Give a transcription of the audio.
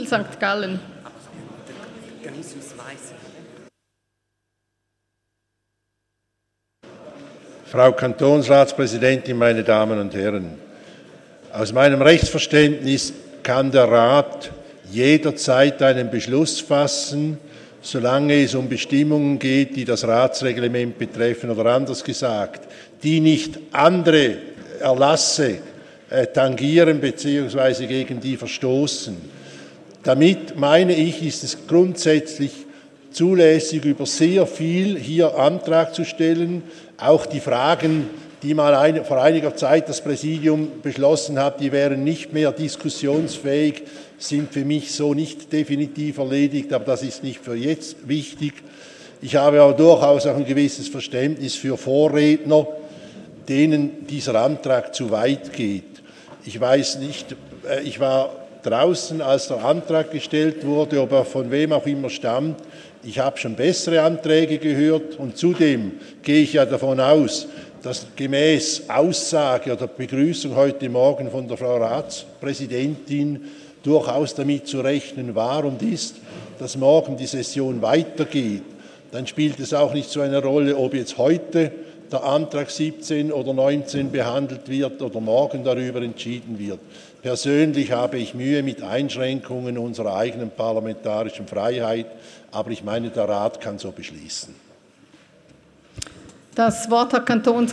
Ziegl, St. Gallen. Frau Kantonsratspräsidentin, meine Damen und Herren! Aus meinem Rechtsverständnis kann der Rat jederzeit einen Beschluss fassen, solange es um Bestimmungen geht, die das Ratsreglement betreffen, oder anders gesagt, die nicht andere Erlasse tangieren bzw. gegen die verstoßen. Damit, meine ich, ist es grundsätzlich zulässig, über sehr viel hier Antrag zu stellen. Auch die Fragen, die mal vor einiger Zeit das Präsidium beschlossen hat, die wären nicht mehr diskussionsfähig, sind für mich so nicht definitiv erledigt, aber das ist nicht für jetzt wichtig. Ich habe aber durchaus auch ein gewisses Verständnis für Vorredner, denen dieser Antrag zu weit geht. Ich weiß nicht, ich war draußen, als der Antrag gestellt wurde, ob er von wem auch immer stammt. Ich habe schon bessere Anträge gehört und zudem gehe ich ja davon aus, dass gemäß Aussage oder Begrüßung heute Morgen von der Frau Ratspräsidentin durchaus damit zu rechnen war und ist, dass morgen die Session weitergeht. Dann spielt es auch nicht so eine Rolle, ob jetzt heute der Antrag 17 oder 19 behandelt wird oder morgen darüber entschieden wird. Persönlich habe ich Mühe mit Einschränkungen unserer eigenen parlamentarischen Freiheit, aber ich meine, der Rat kann so beschließen. Das Wort hat